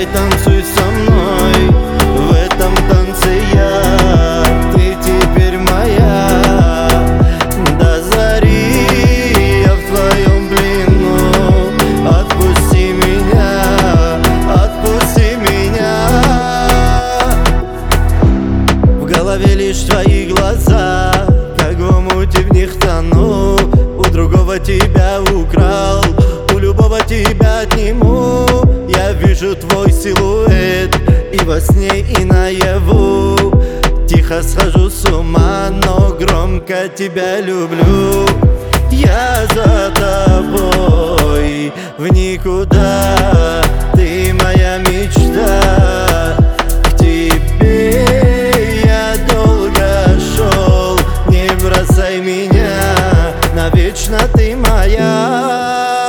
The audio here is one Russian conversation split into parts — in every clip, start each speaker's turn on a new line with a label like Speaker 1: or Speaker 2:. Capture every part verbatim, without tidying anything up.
Speaker 1: Давай танцуй со мной, в этом танце я, ты теперь моя. До зари я в твоем плену, отпусти меня, отпусти меня. В голове лишь твои глаза, как в омуте в них тону. У другого тебя украл, у любого тебя отниму. Я вижу твой силуэт и во сне, и наяву. Тихо схожу с ума, но громко тебя люблю. Я за тобой в никуда, ты моя мечта. К тебе я долго шел, не бросай меня, навечно ты моя.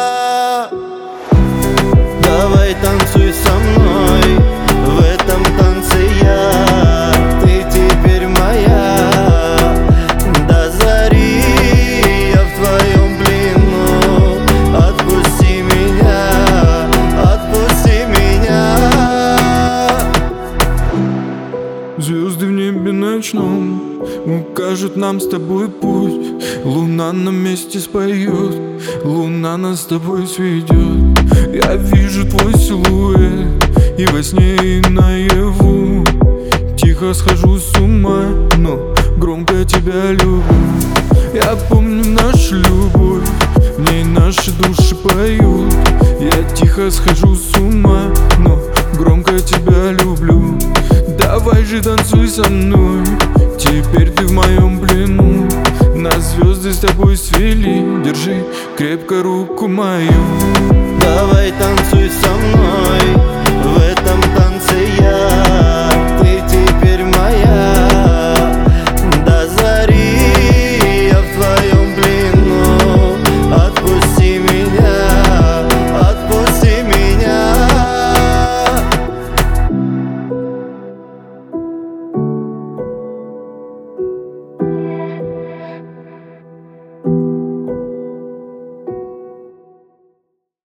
Speaker 1: Давай танцуй со мной, в этом танце я, ты теперь моя. До зари я в твоем плену, отпусти меня, отпусти меня.
Speaker 2: Звезды в небе ночном укажут нам с тобой путь. Луна на месте споет, луна нас с тобой сведет. Я вижу твой силуэт и во сне, и наяву. Тихо схожу с ума, но громко тебя люблю. Я помню нашу любовь, в ней наши души поют. Я тихо схожу с ума, но громко тебя люблю. Давай же танцуй со мной, теперь ты в моем плену. Нас звезды с тобой свели, держи крепко руку мою.
Speaker 1: Давай